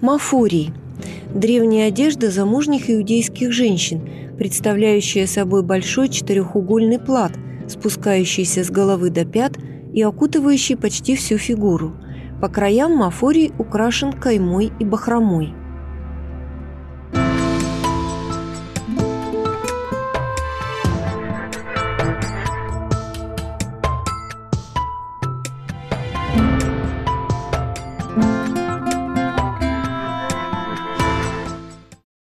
Мафорий – древняя одежда замужних иудейских женщин, представляющая собой большой четырехугольный плат, спускающийся с головы до пят и окутывающий почти всю фигуру. По краям мафорий украшен каймой и бахромой.